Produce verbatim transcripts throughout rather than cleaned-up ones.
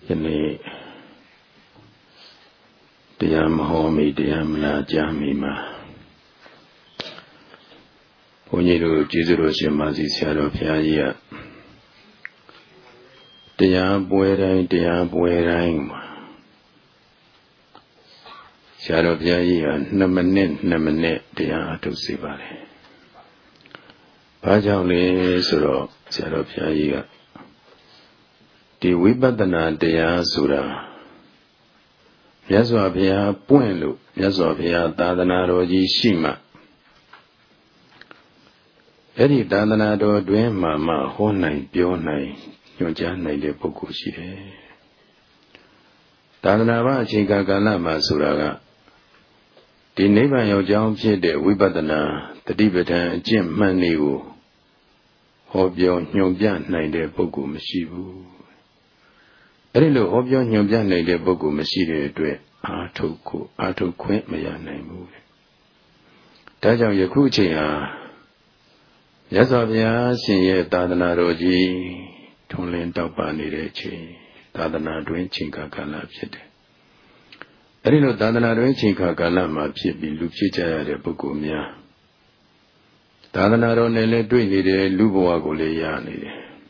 ယနေ့တရားမဟောမိတရားမလားကြားမိမှာဘုန်းကြီးတို့ကျေးဇူးတော်ရှင်မာစီဆရာတော်ဘုရားကြီးကတရားပွဲတိုင်းတရားပွဲတိုင်းမှာဆရာတော်ဘုရားကြီးကနှစ်မိနစ်နှစ်မိနစ်တရားအထုတ်စေပါတယ်။ဘာကြောင့်လဲဆိုတော့ဆရာတော်ဘုရားကြီးကဒီဝိပဿနာတရားဆိုတာမြတ်စွာဘုရားပွင့်လို့မြတ်စွာဘုရားသာသနာတော်ကြီးရှိမှအဲ့ဒီသာသနာတော်တွင်မှမှဟောနိုင်ပြောနိုင်ညွှန်ကြားနိုင်တဲ့ပုဂ္ဂိုလ်ရှိတယ်။သာသနာ့ဘာအချိန်ကာလမှာဆိုတာကဒီနိဗ္ဗာန်ရောက်ကြောင်းဖြစ်တဲ့ဝိပဿနာတတိပဋ္ဌာန်အကျင့်မှန်တွေကိုဟောပြောညွှန်ပြနိုင်တဲ့ပုဂ္ဂိုလ်မရှိဘူး။အဲဒီလိုဟောပြောညွှန်ပြနိုင်တဲ့ပုဂ္ဂိုလ်မရှိတဲ့အတွက်အာထုတ်ကိုအာထုတ်ခွင့်မရနိုင်ဘူး။ဒါကြောင့်ယခုအချိန်ဟာမြတ်စွာဘုရားရှင်ရဲ့သာသနာတော်ကြီးထွန်းလင်းတောက်ပနေတဲ့အချိန်သာသနာတွင်ချိန်ကာလဖြစ်တယ်။အဲဒီလိုသာသနာတွင်ချိန်ကာလမှာဖြစ်ပြီးလူဖြစ်ကြရတဲ့ပုဂ္ဂိုလ်များသာသနာတော်နဲ့လည်းတွေ့နေတယ်လူဘဝကိုလည်းရနေတယ်။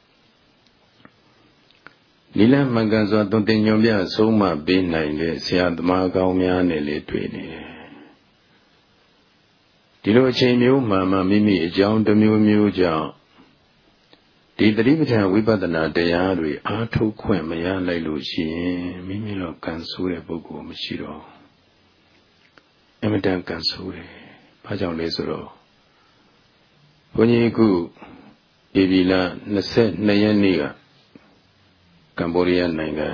နိလမှန်ကန်စွာသွန်သင်ညွှန်ပြဆုံးမပေးနိုင်တဲ့ဆရာသမားကောင်းများနဲ့လည်းတွေ့နေတယ်။ဒီလိုအချိန်မျိုးမှမှမိမိအကြောင်းတစ်မျိုးမျိုးကြောင့်ဒီတတိပဋ္ဌာန်ဝိပဿနာတရားတွေအားထုတ်ခွင့်မရလိုက်လို့ရှိရင်မိမိတော့ကံဆိုးတဲ့ပုဂ္ဂိုလ်မရှိတော့အမြဲတမ်းကံဆိုးတယ်။ဘာကြောင့်လဲဆိုတော့ဘုန်းကြီးခုဧပြီလနှစ်ဆယ့်နှစ်ရက်နေ့ကကမ္ဘောဒီးယားနိုင်ငံ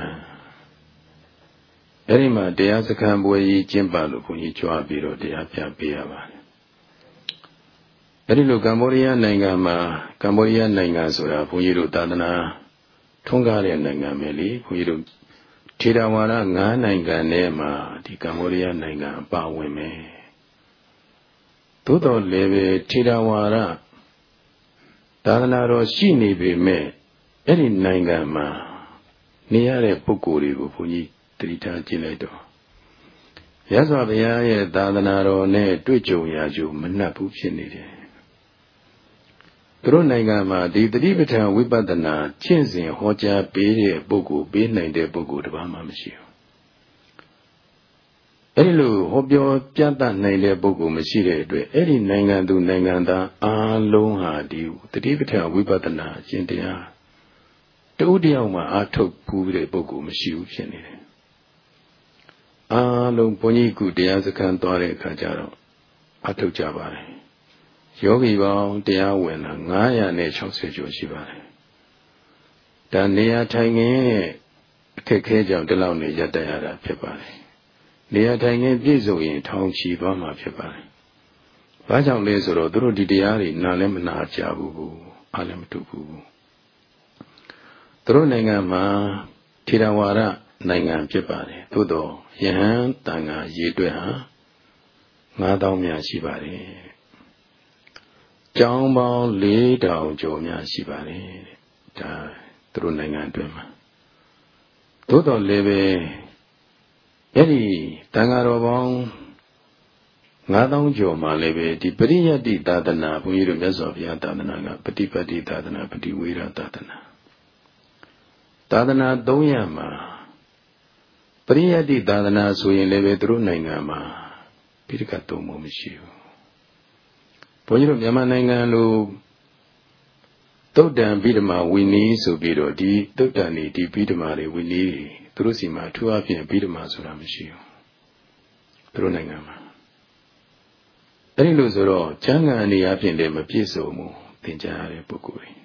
အဲ့ဒီမှာတရားစခန်းပွဲကြီးကျင်းပလို့ဘုန်းကြီးကြွားပြီးတော့တရားပြပေးရပါတယ်။အဲ့ဒီလိုကမ္ဘောဒီးယားနိုင်ငံမှာကမ္ဘောဒီးယားနိုင်ငံဆိုတာဘုန်းကြီးတို့သာသနာထွန်းကားတဲ့နိုင်ငံပဲလေဘုန်းကြီးတို့ထေရဝါဒ၅နိုင်ငံထဲမှာဒီကမ္ဘောဒီးယားနိုင်ငံအပါဝင်ပဲ။သို့တော်လည်းပဲထေရဝါဒသာသနာတော်ရှိနေပေမဲ့အဲ့ဒီနိုင်ငံမှာနေရတဲ့ပုဂ္ဂိုလ်တွေကိုဘုန်းကြီးတတိထားကြည့်လိုက်တော့ရသော်ဘုရားရဲ့သာသနာတော်နဲ့တွေ့ကြုံရကြမနှက်ဘူးဖြစ်နေတယ်။သူတို့နိုင်ငံမှာဒီတတိပဋ္ဌာန်ဝိပဿနာကျင့်စဉ်ဟောကြားပေးတဲ့ပုဂ္ဂိုလ်ပေးနိုင်တဲ့ပုဂ္ဂိုလ်တစ်ပါးမှမရှိဘူး။အဲဒီလိုဟောပြောပြသနိုင်တဲ့ပုဂ္ဂိုလ်မရှိတဲ့အတွက်အဲ့ဒီနိုင်ငံသူနိုင်ငံသားအားလုံးဟာဒီတတိပဋ္ဌာန်ဝိပဿနာအကျင့်တရားတဦးတယောက်မှအားထုတ်ဘူးတဲ့ပုဂ္ဂိုလ်မရှိဘူးဖြစ်နေတယ်။အားလုံးဘုန်းကြီးကတရားစခန်းသွားတဲ့အခါကျတော့အားထုတ်ကြပါတယ်။ယောဂီပေါင်းတရားဝင်တာငါးရာနဲ့၆၀ကျော်ရှိပါတယ်။ဒါနေရာထိုင်ခင်းရဲ့အခက်ခဲကြောင့်ဒီလောက်နေရတတ်ရတာဖြစ်ပါတယ်။နေရာထိုင်ခင်းပြည့်စုံရင်ထောင်ချီသွားမှာဖြစ်ပါတယ်။ဘာကြောင့်လဲဆိုတော့သူတို့ဒီတရားတွေနားလည်းမနာကြဘူးအားလည်းမတူဘူး။သူတို့နိုင်ငံမှာထေရဝါဒနိုင်ငံဖြစ်ပါတယ်။သို့တော့ယဟန်တန်ခါရေတွက်ဟာငါးသောင်းများရှိပါတယ်။ကျောင်းပေါင်းလေးထောင်ကျော်များရှိပါတယ်။ဒါသူတို့နိုင်ငံအတွင်းမှာသို့တော်လည်းပဲအဲ့ဒီတန်ခါတော်ပေါင်းငါးသောင်းကျော်မှာလည်းပဲဒီပရိယတ္တိသာသနာဘုန်းကြီးတို့မြတ်စွာဘုရားသာသနာကပฏิပတ်တိသာသနာပฏิဝေရသာသနာသာသနာသုံးရပ်မှာပရိယတ္တိသာသနာဆိုရင်လည်းပဲသူတို့နိုင်ငံမှာပိဋကတ်သုံးဖို့မရှိဘူးဘုန်းကြီးတို့မြန်မာနိုင်ငံလိုသုတ်တံပိဋမဝိနည်းဆိုပြီးတော့ဒီသုတ်တံနေဒီပိဋမတွေဝိနည်းတွေသူတို့စီမှာအထူးအဖြင့်ပိဋမဆိုတာမရှိဘူးသူတို့နိုင်ငံမှာအဲဒီလိုဆိုတော့ကျမ်းဂန်အနေအချင်းလည်းမပြည့်စုံဘူးသင်ကြားရတဲ့ပုဂ္ဂိုလ်တွေ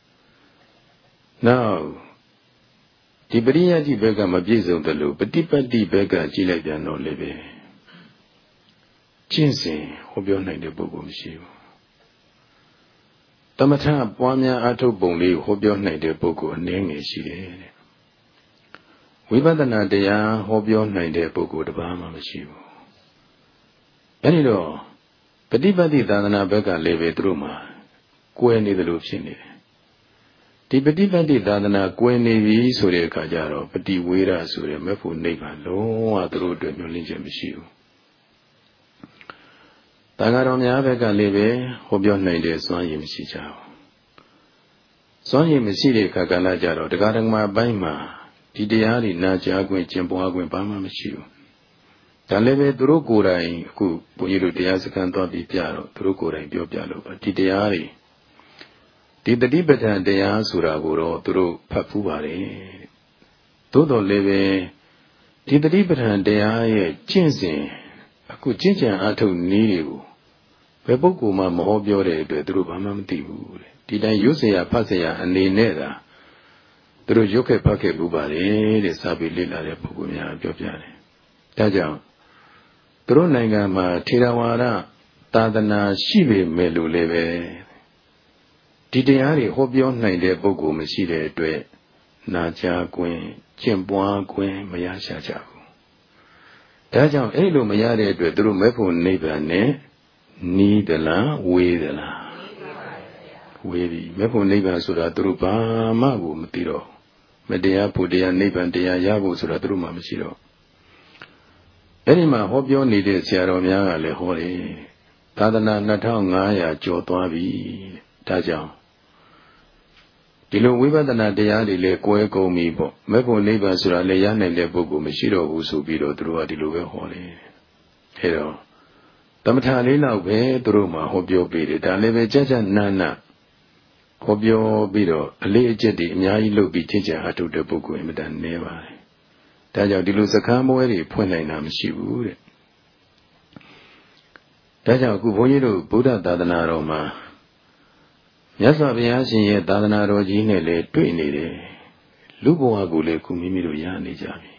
နောက်ဒီပရိယတ္တိဘက်ကမပြည့်စုံတယ်လို့ပฏิပတ်တိဘက်ကကြည့်လိုက်ပြန်တော့လည်းပဲကျင့်စဉ်ဟောပြောနိုင်တဲ့ပုဂ္ဂိုလ်မရှိဘူးတမထပွားများအထုတ်ပုံလေးဟောပြောနိုင်တဲ့ပုဂ္ဂိုလ်အနည်းငယ်ရှိတယ်တဲ့ဝိပဿနာတရားဟောပြောနိုင်တဲ့ပုဂ္ဂိုလ်တစ်ပါးမှမရှိဘူးအဲဒီတော့ပฏิပတ်တိသာသနာဘက်ကလည်းပဲသူတို့မှာကွဲနေတယ်လို့ဖြစ်နေတယ်ဒီပฏิပတ်တိသာသနာကွယ်နေပြီဆိုတဲ့အခါကျတော့ပฏิဝေဒဆိုတဲ့မဲ့ဖို့နိဗ္ဗာန်လုံးဝသူတို့အတွက်ညွှန်လင်းချက်မရှိဘူးတန်ဃာတော်များဘက်ကလည်းပဲဟောပြောနိုင်တဲ့စွမ်းရည်မရှိကြဘူးစွမ်းရည်မရှိတဲ့အခါကလည်းကြတော့တရားဓမ္မအပိုင်းမှာဒီတရားတွေနာကြားခွင့်ကျင့်ပွားခွင့်ဘာမှမရှိဘူးဒါလည်းပဲသူတို့ကိုယ်တိုင်အခုဘုန်းကြီးတို့တရားစခန်းသွားပြီးပြတော့သူတို့ကိုယ်တိုင်ပြောပြလို့ပါဒီတရားတွေဒီတတိပဋ္ဌာန်တရားဆိုတာကိုတော့သူတို့ဖတ်ဖူးပါတယ်သို့တော်လည်းပဲဒီတတိပဋ္ဌာန်တရားရဲ့ကျင့်စဉ်အခုကျင့်ကြံအားထုတ်နည်းတွေကိုဘယ်ပုဂ္ဂိုလ်မှမဟောပြောတဲ့အတွက်သူတို့ဘာမှမသိဘူးတဲ့ဒီတိုင်းရွတ်เสียဖတ်เสียအနေနဲ့သာသူတို့ရွတ်ခဲ့ဖတ်ခဲ့ဘူးပါတယ်တဲ့စာပေလေ့လာတဲ့ပုဂ္ဂိုလ်များပြောပြတယ်ဒါကြောင့်သူတို့နိုင်ငံမှာထေရဝါဒသာသနာရှိပေမဲ့လို့လည်းပဲဒီတရားတွေဟောပြောနိုင်တဲ့ပုဂ္ဂိုလ်မရှိတဲ့အတွက်နာကြားခွင့်ကျင့်ပွားခွင့်မရရှာကြဘူးဒါကြောင့်အဲ့လိုမရတဲ့အတွက်သူတို့မဲ့ဖို့နိဗ္ဗာန်နဲ့နီးသလားဝေးသလားဝေးပြီမဲ့ဖို့နိဗ္ဗာန်ဆိုတာသူတို့ဘာမှကိုမသိတော့မတရားဖို့တရားနိဗ္ဗာန်တရားရဖို့ဆိုတာသူတို့မှမရှိတော့အဲ့ဒီမှာဟောပြောနေတဲ့ဆရာတော်များကလည်းဟောတယ်သာသနာနှစ်ထောင်ငါးရာကျော်သွားပြီဒါကြောင့်ဒီလိုဝိပဿနာတရားတွေလည်းကွဲကုန်ပြီပေါ့မဲ့ဖို့နိဗ္ဗာန်ဆိုတာလည်းရနိုင်တဲ့ပုဂ္ဂိုလ်မရှိတော့ဘူးဆိုပြီးတော့သူတို့ကဒီလိုပဲဟောတယ်အဲတော့သမထလေးလောက်ပဲသူတို့မှဟောပြောပေးတယ်ဒါလည်းပဲကြကြနန်းနန်းဟောပြောပြီးတော့အလေးအကျက်တွေအများကြီးလုပ်ပြီးချင်းချင်အထုတဲ့ပုဂ္ဂိုလ်အမြဲတမ်းနေပါတယ်ဒါကြောင့်ဒီလိုစခန်းပွဲတွေဖွင့်နိုင်တာမရှိဘူးတဲ့ဒါကြောင့်အခုဘုန်းကြီးတို့ဗုဒ္ဓသာသနာတော်မှာမြတ်စွာဘုရားရှင်ရဲ့သာသနာတော်ကြီးနဲ့လည်းတွေ့နေတယ်လူဘဝကိုလည်းခုမိမိတို့ရနေကြပြီ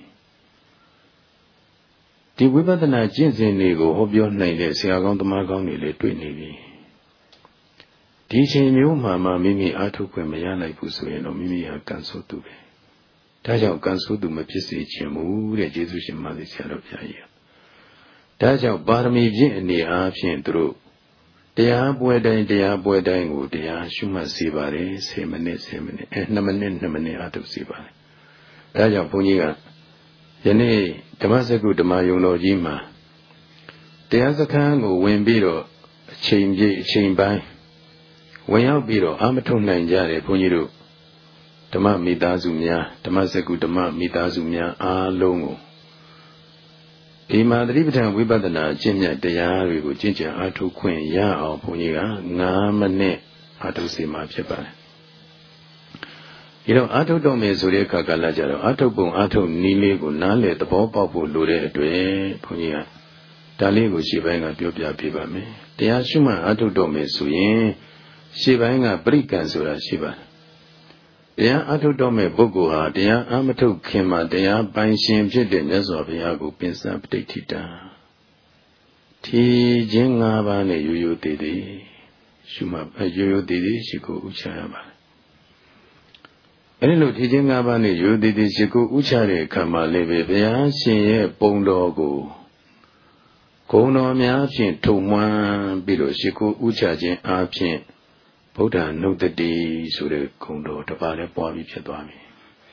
ဒီဝိပဿနာကျင့်စဉ်တွေကိုဟောပြောနိုင်တဲ့ဆရာကောင်းသမားကောင်းတွေလည်းတွေ့နေပြီဒီချိန်မျိုးမှာမှမိမိအားထုတ်ခွင့်မရနိုင်ဘူးဆိုရင်တော့မိမိဟာကံဆိုးသူပဲဒါကြောင့်ကံဆိုးသူမဖြစ်စေချင်ဘူးတဲ့ယေရှုရှင်မသိဆရာတော်ဘုရားကြီးဒါကြောင့်ပါရမီပြည့်အနေအားဖြင့်သူတို့တရားပွဲတိုင်းတရားပွဲတိုင်းကိုတရားရှုမှတ်စေပါတယ်ဆယ်မိနစ်ဆယ်မိနစ်အဲနှစ်မိနစ်နှစ်မိနစ်အားထုတ်စေပါတယ်ဒါကြောင့်ဘုန်းကြီးကယနေ့ဓမ္မစကုဓမ္မယုံတော်ကြီးမှာတရားစခန်းကိုဝင်ပြီးတော့အချိန်ပြည့်အချိန်ပိုင်းဝင်ရောက်ပြီးတော့အာမထုတ်နိုင်ကြတယ်ဘုန်းကြီးတို့ဓမ္မမိသားစုများဓမ္မစကုဓမ္မမိသားစုများအားလုံးကိုဒီမှာသတိပဋ္ဌာန်ဝိပဿနာကျင့်မြတ်တရားတွေကိုကျင့်ကြံအားထုတ်ခွင့်ရအောင်ဘုန်းကြီးကငါးမိနစ်အားထုတ်စေမှာဖြစ်ပါတယ်ဒီတော့အားထုတ်တော့မယ်ဆိုတဲ့အခါကလည်းကြတော့အားထုတ်ပုံအားထုတ်နည်းလေးကိုနားလည်သဘောပေါက်ဖို့လိုတဲ့အတွက်ဘုန်းကြီးကဒါလေးကိုရှေ့ပိုင်းကပြောပြပေးပါမယ်တရားရှုမှတ်အားထုတ်တော့မယ်ဆိုရင်ရှေ့ပိုင်းကပရိက္ခဏ်ဆိုတာရှိပါတယ်တရားအထုတ်တော်မဲ့ပုဂ္ဂိုလ်ဟာတရားအမထုတ်ခင်မှာတရားပိုင်ရှင်ဖြစ်တဲ့မြတ်စွာဘုရားကိုပင်စပဋိဋ္ဌိတာထီခြင်း၅ပါးနဲ့ရိုးရိုးသေးသေးရှုမှတ်ရိုးရိုးသေးသေးရှိကိုဥချရပါတယ်အဲဒီလိုထီခြင်း၅ပါးနဲ့ရိုးသေးသေးရှိကိုဥချတဲ့အခါမှာလည်းပဲဘုရားရှင်ရဲ့ပုံတော်ကိုဂုဏ်တော်များဖြင့်ထုံမှန်းပြီးတော့ရှိကိုဥချခြင်းအားဖြင့်ဗုဒ္ဓနုတ္တိဆိုတဲ့ဂုဏ်တော်တစ်ပါးလည်းပွားပြီးဖြစ်သွားပြီ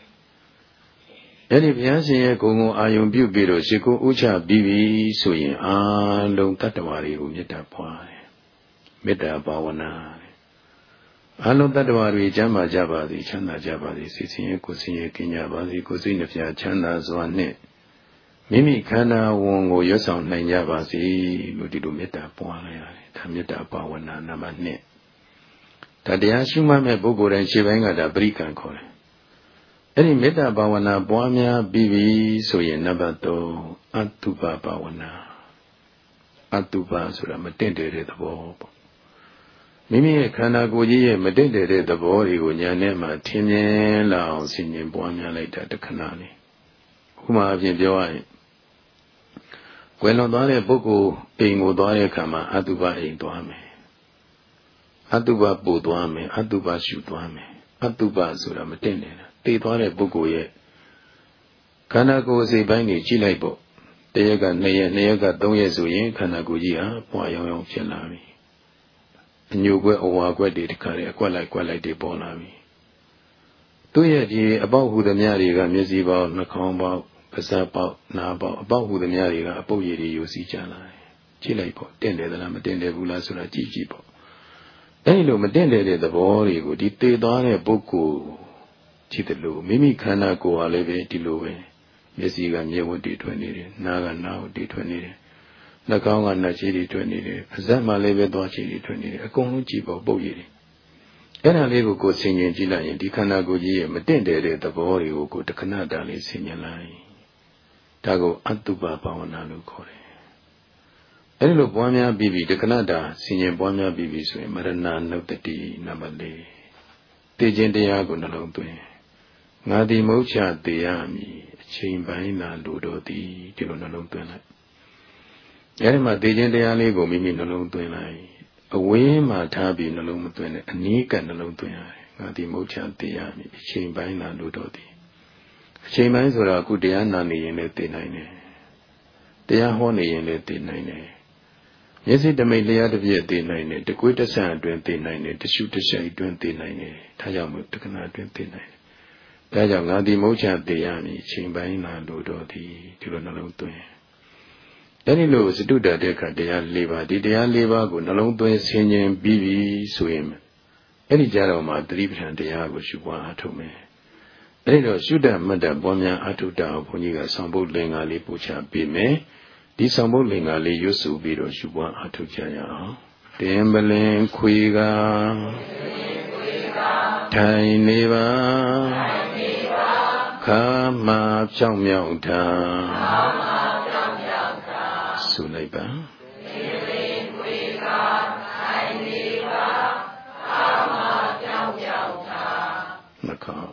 အဲ့ဒီဘုရားရှင်ရဲ့ဂုဏ်ကိုအာယုံပြုပြီးတော့ရှိခိုးဥချပြီးပြီဆိုရင်အာလုံးတတ္တဝါတွေကိုမေတ္တာပွားတယ်မေတ္တာဘာဝနာအာလုံးတတ္တဝါတွေကျမ်းမာကြပါစေချမ်းသာကြပါစေစိတ်ဆင်းရဲကိုယ်ဆင်းရဲကင်းကြပါစေကိုယ်စိတ်နှပြချမ်းသာစွာနဲ့မိမိခန္ဓာဝန်ကိုရွတ်ဆောင်နိုင်ကြပါစေလို့ဒီလိုမေတ္တာပွားလိုက်ရတယ်ဒါမေတ္တာဘာဝနာနံပါတ်နှစ်ဒါတရားရှုမှတ်မဲ့ပုဂ္ဂိုလ်တိုင်းခြေပိုင်းကဒါပရိက္ခဏ်ခေါ်တယ်အဲ့ဒီမေတ္တာဘာဝနာပွားများပြီးပြီဆိုရင်နံပါတ်သုံးအတုပဘာဝနာအတုပဆိုတာမတင့်တယ်တဲ့သဘောပေါ့မိမိရဲ့ခန္ဓာကိုယ်ကြီးရဲ့မတင့်တယ်တဲ့သဘောတွေကိုညာနဲ့မှထင်မြင်လာအောင်ဆင်ញင်ပွားများလိုက်တာတခဏလေးဥပမာအပြင်ပြောရရင်ကွယ်လွန်သွားတဲ့ပုဂ္ဂိုလ်အိမ်ကိုသွားတဲ့အခါမှာအတုပအိမ်သွားမယ်အတုပပို့သွားမယ်အတုပရှုသွားမယ်အတုပဆိုတာမတင့်နေတာတည်သွားတဲ့ပုဂ္ဂိုလ်ရဲ့ခန္ဓာကိုယ်စိတ်ပိုင်းကြီးကြည့်လိုက်ပေါ့တရက်ကနှစ်ရက်နှစ်ရက်ကသုံးရက်ဆိုရင်ခန္ဓာကိုယ်ကြီးဟာပွားရောင်ရောင်ဖြစ်လာပြီအညိုကွက်အဝါကွက်တွေတခါလေအကွက်လိုက်ကွက်လိုက်တွေပေါ်လာပြီသူရဲ့ဒီအပေါက်ဟူသည်များတွေကမျက်စိပေါက်နှာခေါင်းပေါက်ပါးစပ်ပေါက်နားပေါက်အပေါက်ဟူသည်များတွေကအပုပ်ရည်တွေယူစီကြလာတယ်ကြည့်လိုက်ပေါ့တင့်တယ်သလားမတင့်တယ်ဘူးလားဆိုတာကြည့်ကြည့်ပေါ့အဲဒီလိုမတင့်တယ်တဲ့သဘောတွေကိုဒီသေသွားတဲ့ပုဂ္ဂိုလ်ကြည့်တယ်လို့မိမိခန္ဓာကိုယ်ဟာလည်းပဲဒီလိုပဲမျက်စိကမျက်ဝတ်တွေထွက်နေတယ်နားကနားဝတ်တွေထွက်နေတယ်နှာခေါင်းကနှာချေတွေထွက်နေတယ်ပါးစပ်မှာလည်းပဲသွားချေတွေထွက်နေတယ်အကုန်လုံးကြည့်ပေါ့ပုပ်ရည်တွေအဲ့ဒါလေးကိုကိုယ်ဆင်ခြင်ကြည့်လိုက်ရင်ဒီခန္ဓာကိုယ်ကြီးရဲ့မတင့်တယ်တဲ့သဘောတွေကိုကိုယ်တခဏတားလေးဆင်ခြင်လိုက်ဒါကိုအတုပဘာဝနာလို့ခေါ်တယ်အဲ့ဒီလိုပွားများပြီးပြီးတခဏတာဆင်ခြင်ပွားများပြီးပြီးဆိုရင်မရဏနုတ္တိနံပါတ်လေးသိခြင်းတရားကိုနှလုံးသွင်းငါဒီမုတ်ချတေရမည်အချိန်ပိုင်းသာလိုတော်သည်ဒီလိုနှလုံးသွင်းလိုက်အဲ့ဒီမှာသိခြင်းတရားလေးကိုမိမိနှလုံးသွင်းလိုက်အဝေးမှာထားပြီးနှလုံးမသွင်းနဲ့အနီးကနှလုံးသွင်းရတယ်ငါဒီမုတ်ချတေရမည်အချိန်ပိုင်းသာလိုတော်သည်အချိန်ပိုင်းဆိုတာအခုတရားနာနေရင်လည်းသိနိုင်တယ်တရားဟောနေရင်လည်းသိနိုင်တယ်မျက်စိတမိတ်လျားတစ်ပြည့်သိနိုင်တယ်တကွေးတဆန်အတွင်းသိနိုင်တယ်တရှုတရှိအတွင်းသိနိုင်တယ်ဒါကြောင့်မို့တက္ကနာအတွင်းသိနိုင်တယ်ဒါကြောင့်ငါဒီမုတ်ချတေရမည်အချိန်ပိုင်းသာလိုတော်သည်ဒီလိုနှလုံးသွင်းအဲဒီလိုစတုတ္တတဲ့ခတရား၄ပါးဒီတရား၄ပါးကိုနှလုံးသွင်းဆင်ခြင်ပြီးပြီဆိုရင်အဲ့ဒီကြတော့မှသတိပဋ္ဌာန်တရားကိုရှုပွားအားထုတ်မယ်အဲ့ဒီတော့ရှုတတ်မှတ်တတ်ပွားများအားထုတ်တာကိုဘုန်းကြီးကဆောင်ပုဒ်လင်္ကာလေးပို့ချပေးမယ်ဒီဆောင်ပုဒ်လင်္ကာလေးရွတ်ဆိုပြီးတော့ရှုပွားအားထုတ်ကြရအောင်တင်ပလင်ခွေကထိုင်နေပါခါမှာဖြောင်းမြောက်တာဆုလိုက်ပါနှခေါင်း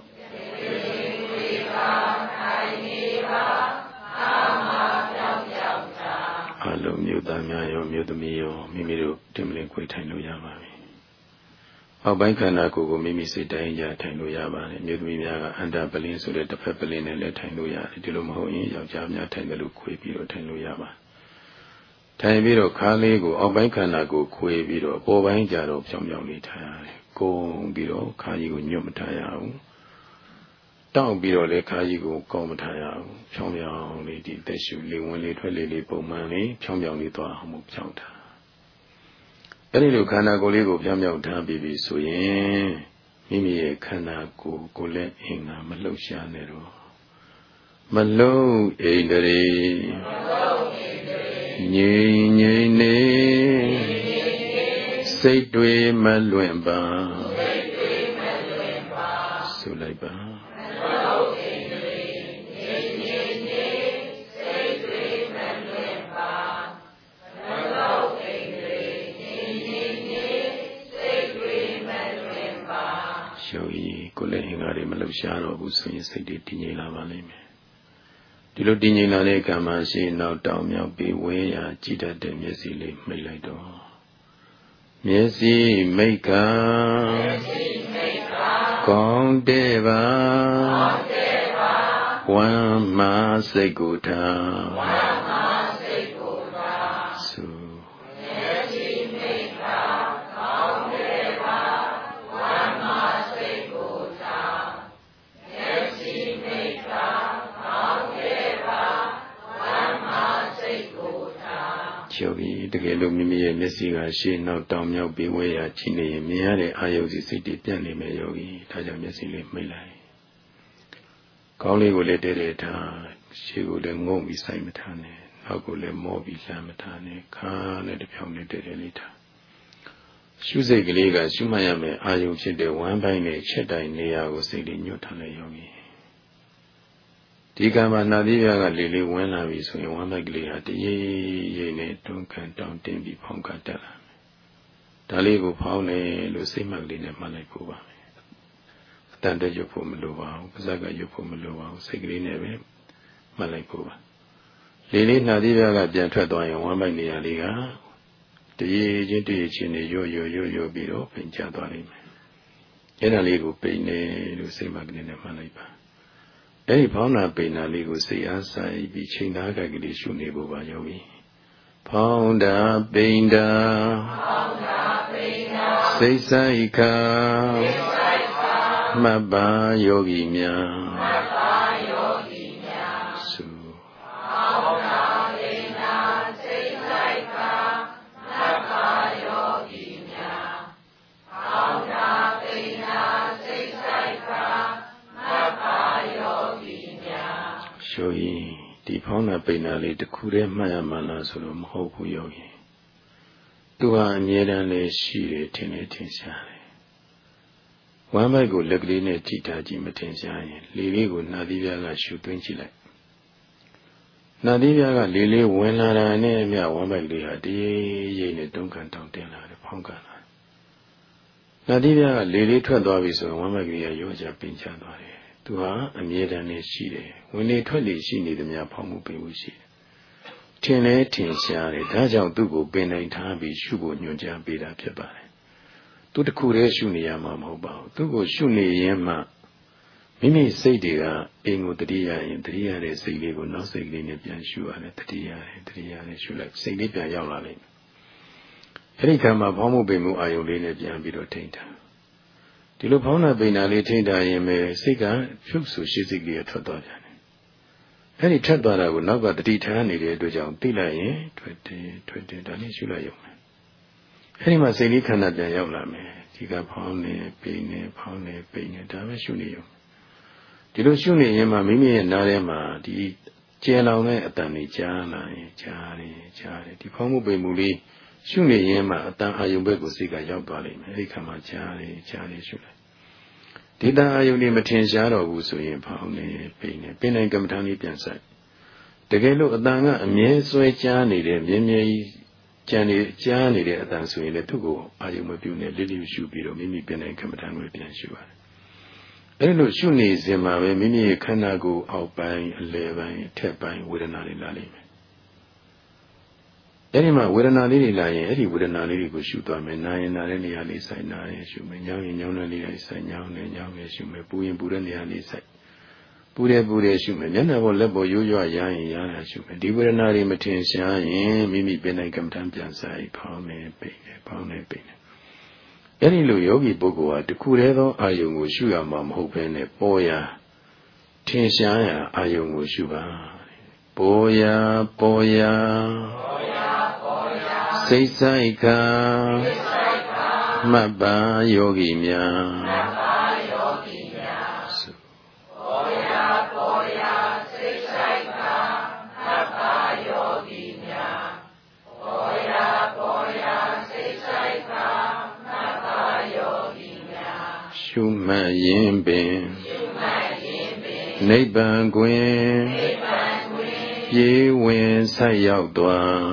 အလုံးမြို့သားများရောမြို့သမီးရောမိမိတို့တင်မလင်ခွေထိုင်လို့ရပါပြီ။အောက်ပိုင်းခန္ဓာကိုယ်ကိုမိမိစိတ်တိုင်းကြထိုင်လို့ရပါတယ်။မြို့သမီးများကအန္တပလင်းဆိုတဲ့တစ်ဖက်ပလင်းနဲ့လည်းထိုင်လို့ရတယ်။ဒီလိုမဟုတ်ရင်ယောက်ျားများထိုင်တယ်လို့ခွေပြီးတော့ထိုင်လို့ရပါထိုင်ပြီးတော့ခါလေးကိုအောက်ပိုင်းခန္ဓာကိုခွေပြီးတော့အပေါ်ပိုင်းကြတော့ဖြောင်းဖြောင်းလေးထားရတယ်။ကုန်းပြီးတော့ခါကြီးကိုညွတ်မထားရဘူး။တောက်ပြီးတော့လည်းခါကြီးကိုကောင်းမထားရဘူး။ဖြောင်းဖြောင်းလေးဒီသက်ရှူလေးဝင်လေးထွက်လေးလေးပုံမှန်လေးဖြောင်းဖြောင်းလေးသွားအောင်မို့ဖြောင်းထား။အဲဒီလိုခန္ဓာကိုယ်လေးကိုဖြောင်းဖြောင်းထားပြီးပြီဆိုရင်မိမိရဲ့ခန္ဓာကိုယ်ကိုလည်းအင်္ဂါမလှုပ်ရှားနဲ့တော့မလုံးဣန္ဒြေငြိမ်ငြိမ်နေစိတ်တွေမလွင့်ပါဆိုလိုက်ပါယောဂီကိုယ်လည်းအင်္ဂါတွေမလှုပ်ရှားတော့ဘူးဆိုရင်စိတ်တွေတည်ငြိမ်လာပါလိမ့်မယ်ဒီလိုတည်ငြိမ်လာတဲ့ကံမှာရှိနောက်တောင်မြောက်ပြီးဝဲရာကြည်တတ်တဲ့မျက်စိလေးမှိတ်လိုက်တော့မျက်စိမိတ်ကကောင်းတဲ့ပါဝမ်းမှာစိတ်ကိုထားဝမ်းမှာစိတ်ကိုထားသုမျက်စိမိတ်ကကောင်းတဲ့ပါဝမ်းမှာစိတ်ကိုထားမျက်စိမိတ်ကကောင်းတဲ့ပါဝမ်းမှာစိတ်ကိုထားယောဂီတကယ်လို့မိမိရဲ့မျက်စိကရှေ့နောက်တောင်မြောက်ပြီးဝဲရာကြည့်နေရင်မြင်ရတဲ့အာယုစီစိတ်တွေပြန့်နေမယ်ယောဂီဒါကြောင့်မျက်စိလေးမိတ်လိုက်ကောင်းလေးကိုလည်းတည်းတည်းထားရှေ့ကိုလည်းငုံပြီးဆိုင်မထားနဲ့နောက်ကိုလည်းမောပြီးလှမ်းမထားနဲ့ခါနဲ့တစ်ဖြောင်းနဲ့တည်းတည်းလေးထားရှုစိတ်ကလေးကရှုမှတ်ရမယ်အာယုဖြစ်တဲ့ဝမ်းပိုင်းနဲ့ချက်တိုင်းနေရာကိုစိတ်လေးညွတ်ထားလိုက်ယောဂီဒီကံမှာနာသီးပြားကလေလေးဝင်လာပြီဆိုရင်ဝမ်းပိုက်ကလေးဟာတရေရိပ်နဲ့တွန်းကန်တောင်းတင်းပြီးဖောင်းကတက်လာမယ်ဒါလေးကိုဖောင်းတယ်လို့စိတ်မှတ်ကလေးနဲ့မှတ်လိုက်ဖို့ပါမယ်အတန်တက်ရွတ်ဖို့မလိုပါဘူးပါးစပ်ကရွတ်ဖို့မလိုပါဘူးစိတ်ကလေးနဲ့ပဲမှတ်လိုက်ဖို့ပါလေလေးနာသီးပြားကပြန်ထွက်သွားရင်ဝမ်းပိုက်နေရာလေးကတရေချင်းတရေချင်းနဲ့ရွတ်ရွတ်ရွတ်ရွတ်ပြီးတော့ပြင်ကျသွားလိမ့်မယ်အဲ့ဒါလေးကိုပိန်နေလို့စိတ်မှတ်ကလေးနဲ့မှတ်လိုက်ပါအဲ့ဒီဖောင်းနာပိန်နာလေးကိုစိတ်အားဆိုင်ပြီးချိန်သားကလေးရှုနေဖို့ပါယောဂီဖောင်းတာပိန်တာဖောင်းတာပိန်တာစိတ်ဆိုင်ခါမှတ်ပါယောဂီများမှတ်ပါယောဂီများသုအောင်းနာလိမ္မာစိတ်လိုက်ကမှတ်ပါယောဂီများအောင်းနာလိမ္မာစိတ်လိုက်ကမှတ်ပါယောဂီများယောဂီဒီဖောင်းနာပိဏာလေးတစ်ခုတည်းမှတ်ရမှလားဆိုတော့မဟုတ်ဘူးယောဂီသူဟာအမြဲတမ်းလေးရှိတယ်ထင်နေထင်ရှားတယ်ဝမ်းပိုက်ကိုလက်ကလေးနဲ့ကြည့်ထားကြည့်မထင်ရှားရင်လေလေးကိုနှာသီးပြားကရှုသွင်းကြည့်လိုက်နှာသီးပြားကလေလေးဝင်လာတာနဲ့အမျှဝမ်းပိုက်လေးဟာတရေရိပ်နဲ့တုံးကန်တောင်တင်လာတယ်ဖောင်းကန်လာနှာသီးပြားကလေလေးထွက်သွားပြီဆိုရင်ဝမ်းပိုက်ကလေးကရောချပင်ချသွားတယ်သူဟာအမြဲတမ်းလေးရှိတယ်ဝင်လေထွက်လေရှိနေသမျှဖောင်းမှုပင်မှုရှိတယ်ထင်လဲထင်ရှားတယ်ဒါကြောင့်သူ့ကိုပင်နိုင်ထားပြီးရှုဖို့ညွှန်ကြားပေးတာဖြစ်ပါတယ်သူတခုတည်းရှုနေရမှာမဟုတ်ပါဘူးသူ့ကိုရှုနေရင်မှမိမိစိတ်တွေကအိမ်ကိုတတိယရင်တတိယတဲ့စိတ်လေးကိုနောက်စိတ်လေးနဲ့ပြန်ရှုရတယ်တတိယတယ်တတိယနဲ့ရှုလိုက်စိတ်လေးပြန်ရောက်လာလိမ့်မယ်အဲဒီကံမှာဖောင်းမှုပင်မှုအာယုံလေးနဲ့ပြန်ပြီးတော့ထိန်းထားဒီလိုဖောင်းတာပိန်တာလေးထိန်းထားရင်ပဲစိတ်ကဖြုတ်ဆူရှိစိတ်လေးထွက်သွားပြန်တယ်အဲဒီထွက်သွားတာကိုနောက်ကတတိထားနေတဲ့အတွက်ကြောင့်သိလိုက်ရင်ထွက်တယ်ထွက်တယ်ဒါလေးရှုလိုက်ရုံပဲအဲဒီမှာစိတ်လေးခန္ဓာပြန်ရောက်လာမယ်ဒီကဖောင်းနေပိန်နေဖောင်းနေပိန်နေဒါပဲရှုနေရုံဒီလိုရှုနေရင်မှမိမိရဲ့နားထဲမှာဒီကျယ်လောင်တဲ့အတန်လေးကြားလာရင်ကြားတယ်ကြားတယ်ဒီဖောင်းမှုပိန်မှုလေးရှုနေရင်မှအတန်အာယုံဘက်ကိုစိတ်ကရောက်သွားလိမ့်မယ်အဲဒီခါမှကြားတယ်ကြားတယ်ရှုလိုက်ဒီတန်အာယုန်ဒီမထင်ရှားတော့ဘူးဆိုရင်ဖောင်းနေပိန်နေပိန်နိုင်ကမ္မထာလေးပြန်ဆိုင်တကယ်လို့အတန်ကအမြဲဆွဲကြားနေတဲ့မြဲမြဲကြီးကြံနေကြားနေတဲ့အတန်ဆိုရင်လည်းသူ့ကိုအာယုံမပြုနဲ့လိလိရှုပြီးတော့မိမိပိန်နိုင်ကမ္မထာကိုပြန်ရှုရတယ်အဲဒီလိုရှုနေစဉ်မှာပဲမိမိရဲ့ခန္ဓာကိုယ်အောက်ပိုင်းအလယ်ပိုင်းအထက်ပိုင်းဝေဒနာတွေလာလိမ့်မယ်အဲဒီမှာဝေဒနာလေးတွေလာရင်အဲ့ဒီဝေဒနာလေးတွေကိုရှုသွားမယ်နာရင်နာတဲ့နေရာလေးဆိုင်နာရင်ရှုမယ်ညောင်းရင်ညောင်းတဲ့နေရာလေးဆိုင်ညောင်းတယ်ညောင်းတယ်ရှုမယ်ပူရင်ပူတဲ့နေရာလေးဆိုင်ပူတယ်ပူတယ်ရှုမယ်မျက်နှာပေါ်လက်ပေါ်ရိုးရွရရင်ရတာရှုမယ်ဒီဝေဒနာတွေမထင်ရှားရင်မိမိပြင်နိုင်ကမ္မဋ္ဌာန်းပြန်ဆိုင်ဖောင်းနေပိန်နေဖောင်းနေပိန်နေအဲ့ဒီလိုယောဂီပုဂ္ဂိုလ်ဟာတခုတည်းသောအာယုံကိုရှုရမှာမဟုတ်ဘဲနဲ့ပေါ်ရာထင်ရှားရာအာယုံကိုရှုပါပေါ်ရာပေါ်ရာစိတ်ဆိုင်ခါမှတ်ပါယောဂီများမှတ်ပါယောဂီများပေါ်ရာပေါ်ရာစိတ်ဆိုင်ခါမှတ်ပါယောဂီများပေါ်ရာပေါ်ရာစိတ်ဆိုင်ခါမှတ်ပါယောဂီများရှုမှတ်ရင်ပင်ရှုမှတ်ရင်ပင်နိဗ္ဗာန်တွင်နိဗ္ဗာန်တွင်ပြေဝင်ဆက်ရောက်သွား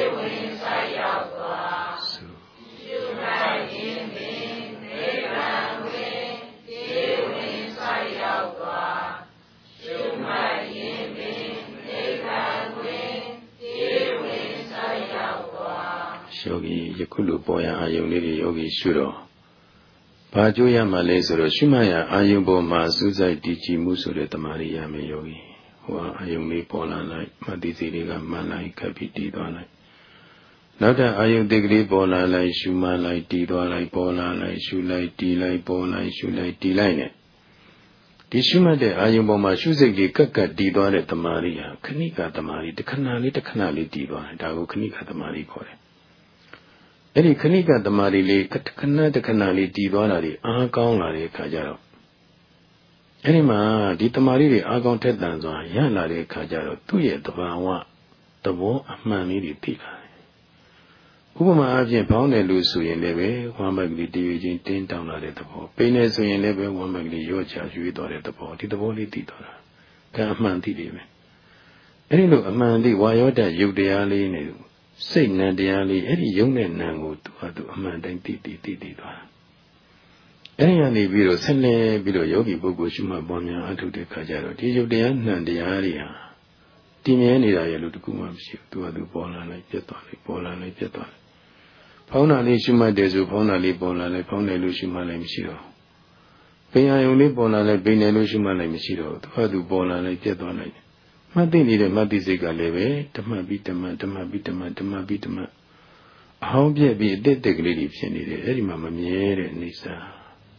ယောဂီယခုလိုပေါ်ရအာယုံလေးတွေယောဂီရှုတော့ဘာကြိုးရမှလဲဆိုတော့ရှုမှတ်ရအာယုံပေါ်မှာစူးစိုက်တည်ကြည်မှုဆိုတဲ့တမာရီရမယ်ယောဂီဟိုအာယုံလေးပေါ်လာလိုက်မှတ်သိစိတ်တွေကမှန်လိုက်ခပ်ပြီးတည်သွားလိုက်နောက်ထပ်အာယုံတိတ်ကလေးပေါ်လာလိုက်ရှုမှတ်လိုက်တည်သွားလိုက်ပေါ်လာလိုက်ရှုလိုက်တည်လိုက်ပေါ်လိုက်ရှုလိုက်တည်လိုက်နဲ့ဒီရှုမှတ်တဲ့အာယုံပေါ်မှာရှုစိတ်လေးကက်ကက်တည်သွားတဲ့တမာရီဟာခဏိကတမာရီတစ်ခဏလေးတစ်ခဏလေးတည်သွားတယ်ဒါကိုခဏိကတမာရီခေါ်တယ်အဲ့ဒီခဏိကတမာရီလေးခဏခဏလေးတည်သွားတာဒီအားကောင်းလာတဲ့အခါကျတော့အဲ့ဒီမှာဒီတမာရီတွေအားကောင်းထက်သန်စွာရလာတဲ့အခါကျတော့သူ့ရဲ့တဘာဝသဘောအမှန်လေးတွေသိလာတယ်ဥပမာအပြင်ဖောင်းတယ်လို့ဆိုရင်လည်းပဲဝမ်းပိုက်ကလေးတည်ရချင်းတင်းတောင်းလာတဲ့သဘောပိန်နေဆိုရင်လည်းပဲဝမ်းပိုက်ကလေးရော့ချရွေးသွားတဲ့သဘောဒီသဘောလေးသိသွားတာကအမှန်သိတယ်ပဲအဲ့ဒီလိုအမှန်သိဝါယောတရုပ်တရားလေးနဲ့စိတ်နံတရားလေးအဲ့ဒီယုံတဲ့နံကိုသူဟာသူအမှန်တိုင်းသိသိသိသိသွားအဲ့ဒီကနေပြီးတော့ဆက်လက်ပြီးတော့ယောဂီပုဂ္ဂိုလ်ရှုမှတ်ပွားများအထုတဲ့ခါကျတော့ဒီယုတ်တရားနံတရားတွေဟာတည်မြဲနေတာရဲ့လို့တကူမှမရှိဘူးသူဟာသူပေါ်လာလိုက်ပြတ်သွားလိုက်ပေါ်လာလိုက်ပြတ်သွားလိုက်ဖောင်းတာလေးရှုမှတ်တယ်ဆိုဖောင်းတာလေးပေါ်လာလိုက်ဖောင်းတယ်လို့ရှုမှတ်လိုက်မရှိတော့ပိန်အာယုံလေးပေါ်လာလိုက်ပိန်တယ်လို့ရှုမှတ်လိုက်မရှိတော့သူဟာသူပေါ်လာလိုက်ပြတ်သွားလိုက်မှတ်သိနေတဲ့မှတ်သိစိတ်ကလည်းပဲဓမ္မပြီးဓမ္မဓမ္မပြီးဓမ္မဓမ္မပြီးဓမ္မအဟောင်းပြက်ပြီးအတိတ်တက်ကလေးတွေဖြစ်နေတယ်အဲ့ဒီမှာမမြဲတဲ့အိဋ္ဌာ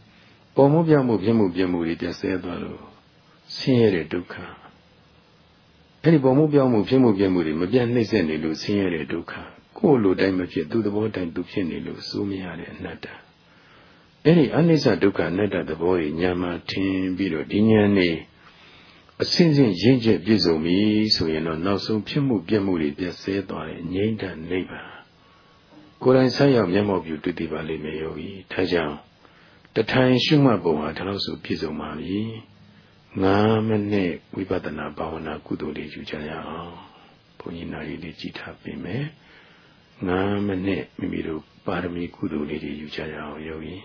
ပေါ်မှုပြောင်းမှုဖြစ်မှုပြမှုတွေပြည့်စဲသွားလို့ဆင်းရဲတဲ့ဒုက္ခအဲ့ဒီပေါ်မှုပြောင်းမှုဖြစ်မှုပြမှုတွေမပြတ်နှိမ့်ဆက်နေလို့ဆင်းရဲတဲ့ဒုက္ခကိုယ်လိုတိုင်းမဖြစ်သူ့သဘောတိုင်းသူဖြစ်နေလို့စိုးမရတဲ့အနတ္တအဲ့ဒီအနိစ္စဒုက္ခအနတ္တသဘောကြီးဉာဏ်မှာထင်ပြီးတော့ဒီဉာဏ်နဲ့အစဉ်စဉ်ရင့်ကျက်ပြည့်စုံပြီဆိုရင်တော့နောက်ဆုံးဖြစ်မှုပြမှုတွေပြည့်စဲသွားတဲ့ငြိမ်းချမ်းနိဗ္ဗာန်ကိုယ်တိုင်ဆက်ရောက်မျက်မှောက်ပြုတွေ့သိပါလိမ့်မယ်ယောဂီဒါကြောင့်တထိုင်ရှုမှတ်ပုံဟာဒါလို့ဆိုပြည့်စုံပါပြီငါးမိနစ်ဝိပဿနာဘာဝနာကုသိုလ်လေးယူကြရအောင်ဘုန်းကြီးနာရီလေးကြည်ထားပြင်မယ်ငါးမိနစ်မိမိတို့ပါရမီကုသိုလ်လေးတွေယူကြရအောင်ယောဂီ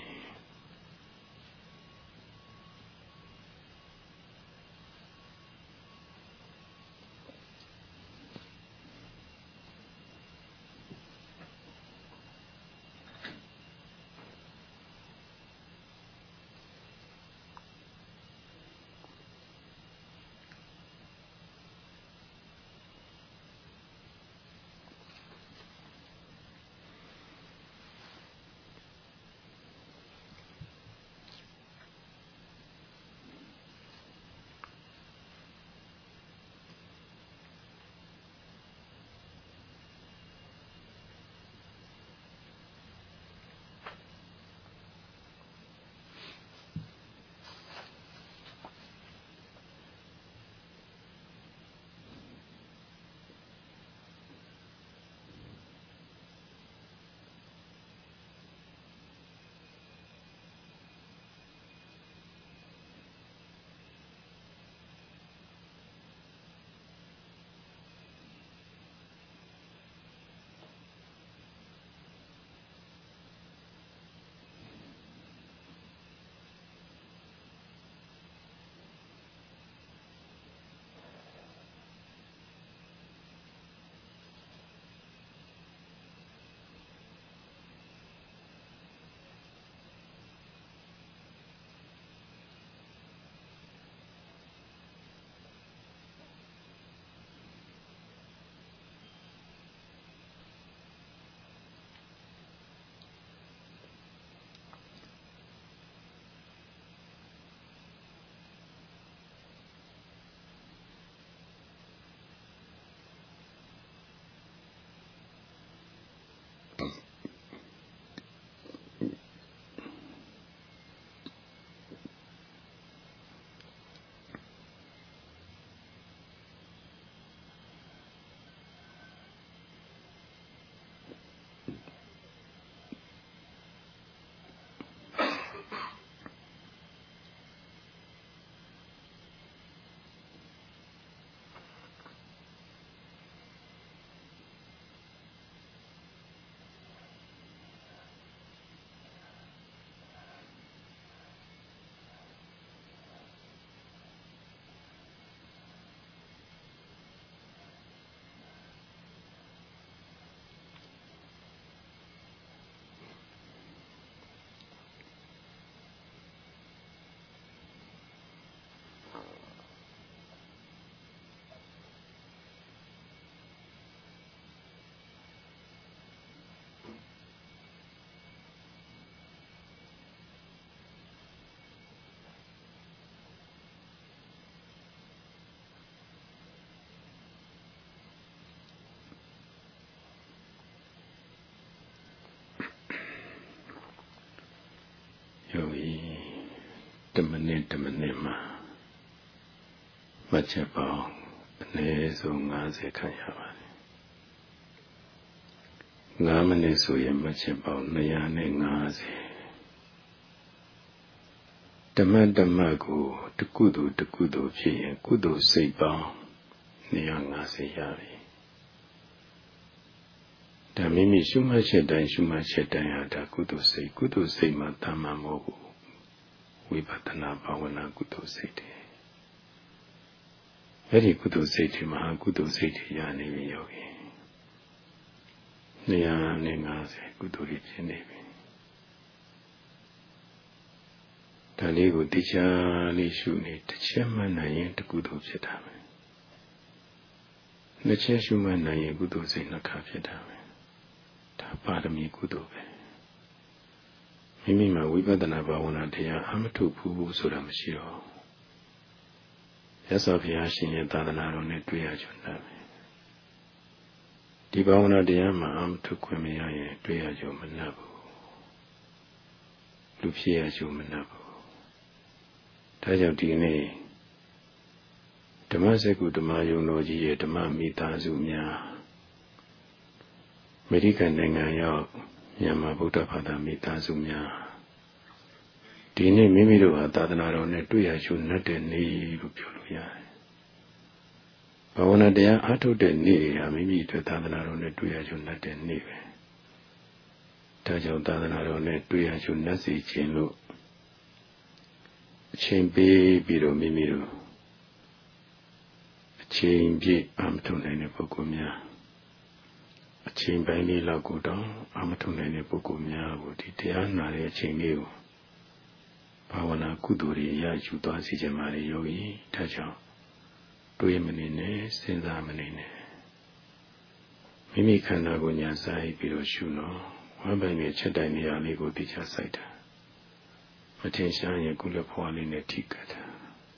ယောဂီတမနစ်တမနစ်မှာမှတ်ချက်ပေါင်းအနည်းဆုံး၅၀ခန့်ရပါတယ်၅မိနစ်ဆိုရင်မှတ်ချက်ပေါင်း၂၅၀ဓမ္မဓမ္မကိုတကုသိုလ်တကုသိုလ်ဖြစ်ရင်ကုသိုလ်စိတ်ပေါင်း၂၅၀ရပြီဒါမိမိရှုမှတ်ချက်တိုင်းရှုမှတ်ချက်တိုင်းဟာဒါကုသိုလ်စိတ်ကုသိုလ်စိတ်မှာတမ္မာမဟုတ်ဘူးဝိပဿနာဘာဝနာကုသိုလ်စိတ်တွေအဲ့ဒီကုသိုလ်စိတ်တွေမှာကုသိုလ်စိတ်တွေရနေပြီယောဂီ၂၅၀ကုသိုလ်တွေဖြစ်နေပြီဒါလေးကိုတရားလေးရှုနေတစ်ချက်မှနိုင်ရင်တကုသိုလ်ဖြစ်တာပဲနှစ်ချက်ရှုမှနိုင်ရင်ကုသိုလ်စိတ်နှစ်ခါဖြစ်တာပဲဒါပါရမီကုသိုလ်ပဲမမိမိမှာဝိပဿနာဘာဝနာတရားအမထုတ်ဘူးဆိုတာမရှိတော့ရသော်ဘုရားရှင်ရဲ့သာသနာတော်နဲ့တွေ့ရကြတယ်ဒီဘာဝနာတရားမှာအမထုတ်ခွင့်မရရင်တွေ့ရကြမနှပ်ဘူးလူဖြစ်ရကြမနှပ်ဘူးဒါကြောင့်ဒီနေ့ဓမ္မစကုဓမ္မယုံတော်ကြီးရဲ့ဓမ္မမိသားစုများအမေရိကန်နိုင်ငံရောက်မြန်မာဗုဒ္ဓဘာသာမိသားစုများဒီနေ့မိမိတို့ဟာသာသနာတော်နဲ့တွေ့ရရှုနှက်တဲ့နေ့လို့ပြောလို့ရတယ်။ဘာဝနာတရားအားထုတ်တဲ့နေ့ဟာမိမိတို့သာသနာတော်နဲ့တွေ့ရရှုနှက်တဲ့နေ့ပဲ။ဒါကြောင့်သာသနာတော်နဲ့တွေ့ရရှုနှက်စေခြင်းလို့အချိန်ပေးပြီးတော့မိမိတို့အချိန်ပြည့်အမထုတ်နိုင်တဲ့ပုဂ္ဂိုလ်များအချိန်ပိုင်းလေးလောက်ကိုတော့အမထုတ်နိုင်တဲ့ပုဂ္ဂိုလ်များကိုဒီတရားနာတဲ့အချိန်လေးကိုဘာဝနာကုသိုလ်တွေရယူသွားစေခြင်းပါလေယောဂီဒါကြောင့်တွေးမနေနဲ့စဉ်းစားမနေနဲ့မိမိခန္ဓာကိုညာဆိုင်ပြီးတော့ရှုနော်ဝမ်းပိုင်နဲ့ချက်တိုင်နေရာလေးကိုသိချစိုက်တာမထင်ရှားရင်ကုလဖွာလေးနဲ့ထိကတ်တာ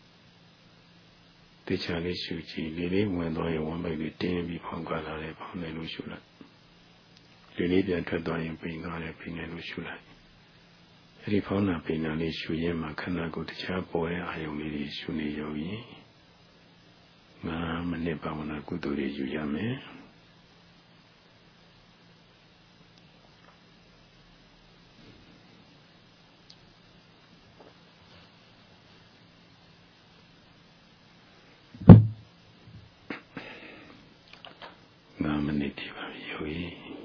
သိချလေးရှုကြည့်လေးလေးဝင်သွားရင်ဝမ်းပိုင်လေးတင်းပြီးဖောင်းကားလာတယ်ဖောင်းနေလို့ရှုလိုက်လေးလေးပြန်ထွက်သွားရင်ပိန်သွားတယ်ပိန်နေလို့ရှုလိုက်အဲ့ဒီဖောင်းနာပိန်နာလေးရှုရင်းမှာခန္ဓာကိုယ်တခြားပေါ်တဲ့အာယုံလေးတွေရှုနေရောရင်ငါးမိနစ်ဘာဝနာကုသိုလ်တွေယူရမယ်ငါးမိနစ်ဒီပါပြီယောဂီ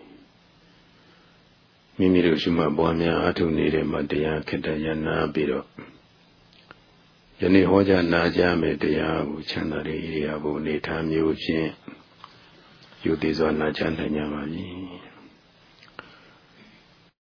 မိမိတို့ရှိမှပွားများအားထုတ်နေတဲ့မှာတရားခေတ္တရနာပြီးတော့ယနေ့ဟောကြားနာကြားမယ်တရားကိုချမ်းသာတဲ့ဣရိယာပုအနေထားမျိုးဖြင့်ယူသေးစွာနာကြားနိုင်ကြပါပြီ